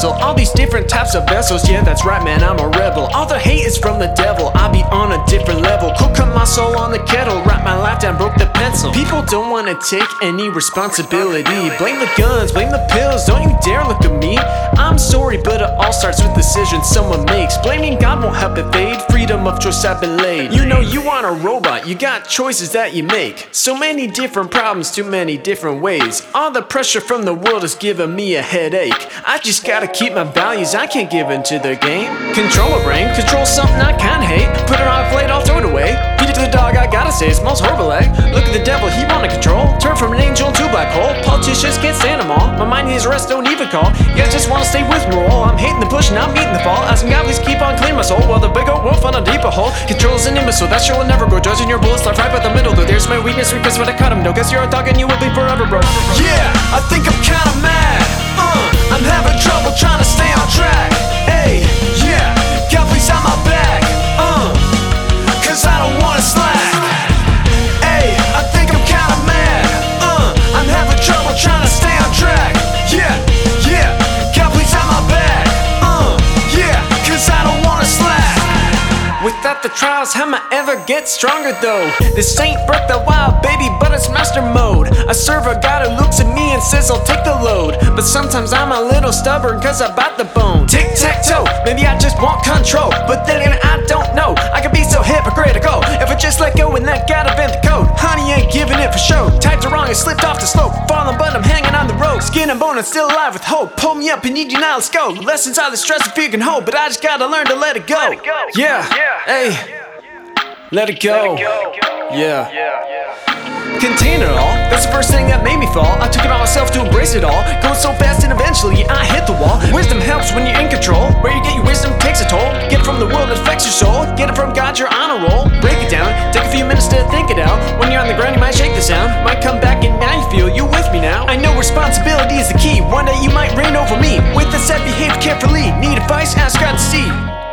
wrestle all these different types of vessels. Yeah, that's right, man, I'm a rebel. All the hate is from the devil, I be on a different level. Cook my soul on the kettle, wrap my life down, broke the pencil. People don't wanna take any responsibility. Blame the guns, blame the pills, don't you dare look at me. I'm sorry, but it all starts with decisions someone makes. Blaming God won't help it fade, freedom of choice I've been laid. You know you aren't a robot, you got choices that you make. So many different problems, too many different ways. All the pressure from the world is giving me a headache. I just gotta keep my values, I can't give into their game. Control my brain, control something I kinda hate. Put it on a plate, I'll throw it away. Feed it to the dog, I gotta say, it smells horrible, eh? Look at the devil, he wanna control. Turn from an angel into a black hole. Politicians can't stand them all. My mind needs rest, don't even call. Yeah, I just wanna stay with moral. I'm hating the push, not meeting the fall. Asking God, please keep on cleaning my soul, while the big old wolf on a deeper hole controls an imbecile, that sure will never grow. Judging your bullets, life right by the middle, though there's my weakness, because when I cut him, no, guess you're a dog and you will be forever, bro. Yeah, I think I'm kinda mad. I'm having trouble trying to stay on track. Hey, yeah, God please have my back. Cause I don't wanna slack. Hey, I think I'm kinda mad. I'm having trouble trying to stay on track. Yeah, yeah, God please have my back. Yeah, cause I don't wanna slack. Without the trials, how am I ever get stronger though? This ain't Breath of the Wild, baby, but it's master mode. I serve a God who looks at me and says I'll take the load. But sometimes I'm a little stubborn cause I bite the bone. Tic-tac-toe, maybe I just want control. But then again, I don't know, I can be so hypocritical. If I just let go and let God invent the code. Honey ain't giving it for show. Typed it wrong and slipped off the slope. Falling but I'm hanging on the rope. Skin and bone and still alive with hope. Pull me up and need you now, let's go. Lessons are the stress if you can hold, but I just gotta learn to let it go. Yeah, hey, let it go. Yeah. Contain it all, that's the first thing that made me fall. I took it on myself to embrace it all. Going so fast and eventually I hit the wall. Wisdom helps when you're in control. Where you get your wisdom takes a toll. Get it from the world, it affects your soul. Get it from God, you're on a roll. Break it down, take a few minutes to think it out. When you're on the ground you might shake the sound. Might come back and now you feel you with me now. I know responsibility is the key, one day you might reign over me. With this said, behave carefully. Need advice, ask God to see.